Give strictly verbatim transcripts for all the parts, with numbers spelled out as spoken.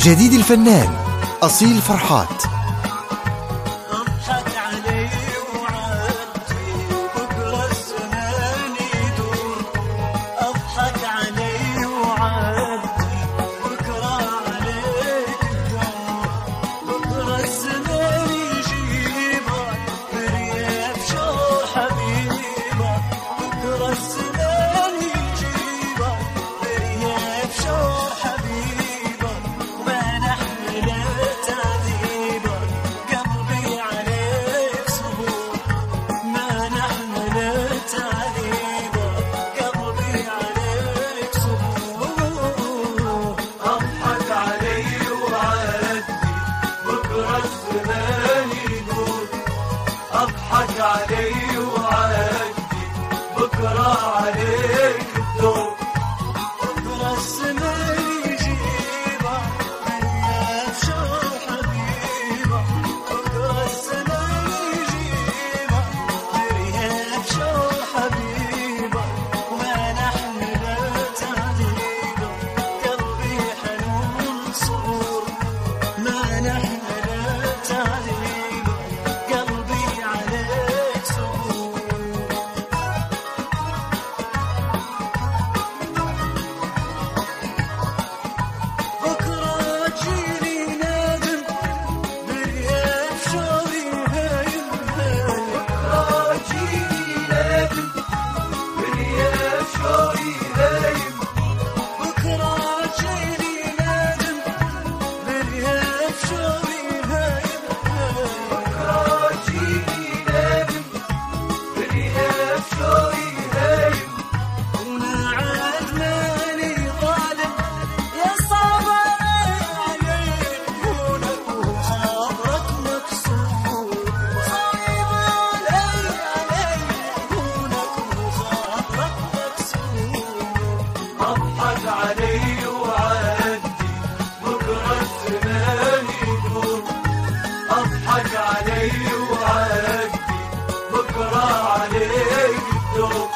جديد الفنان أصيل فرحات. أضحك علي وعدي بكرة الزمان يدور، أضحك علي وعدي بكرة عليك الدور، بكرة الزمان يجيبك بريف شو حبيبك، بكرة الزمان يجيبك بريف شو حبيبك، وما نحمل تعذيبك قلبي عليك صبور، ما نحمل تعذيبك قلبي عليك صبور. أضحك علي وعدي بكرة الزمان يدور، أضحك علي وعدي بكرة عليك الدور، بكرة الزمان يجيبك بريف شو حبيبك، بكرة الزمان يجيبك بريف شو حبيبك، وما نحمل تعذيبك قلبي حنون صبور، ما نحمل تعذيبك قلبي عليك صبور. بكرة جيني نادم بريف شوي هايم هايم، بكرة جيني نادم بريف شوي هايم، بكرة جيني نادم بريف شوي هايم هايم، بكرة جيني نادم بريف شوي هايم، وما عاد ماني ظالم يا صابر عليك هونك وخاطرك مكسور، صعيب علي علي هونك وخاطرك مكسور. أضحك علي وعدي بكرة الزمان يدور، أضحك علي وعدي بكرة عليك الدور.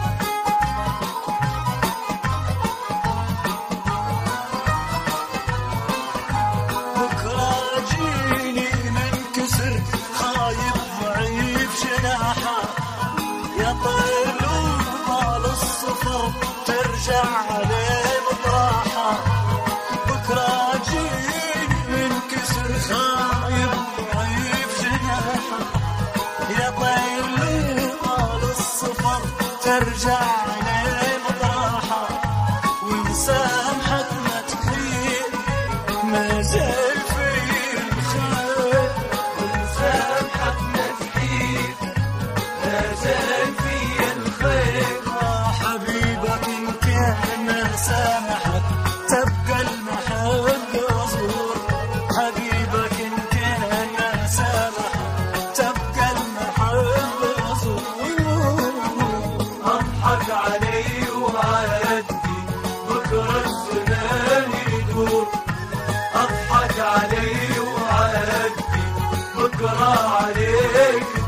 بكرة جيني منكسر خايب ضعيف جناحه، يا طير لو طال الصفر ترجع عليه مطرحه، بكرة جيني منكسر خايب ضعيف جناحه، يا طير لو طال الصفر ترجع عليه مطرحه، ومسامحك ما تخيل ما زال في الخير، ومسامحك ما تحيد ما زال في الخير، حبيبك إن كان ما سامحك تبقى المحبة وزور، حبيبك إن كان ما سامحك تبقى المحبة وزور. أضحك علي وعدي بكرة الزمان يدور، أضحك علي وعدي بكرة عليك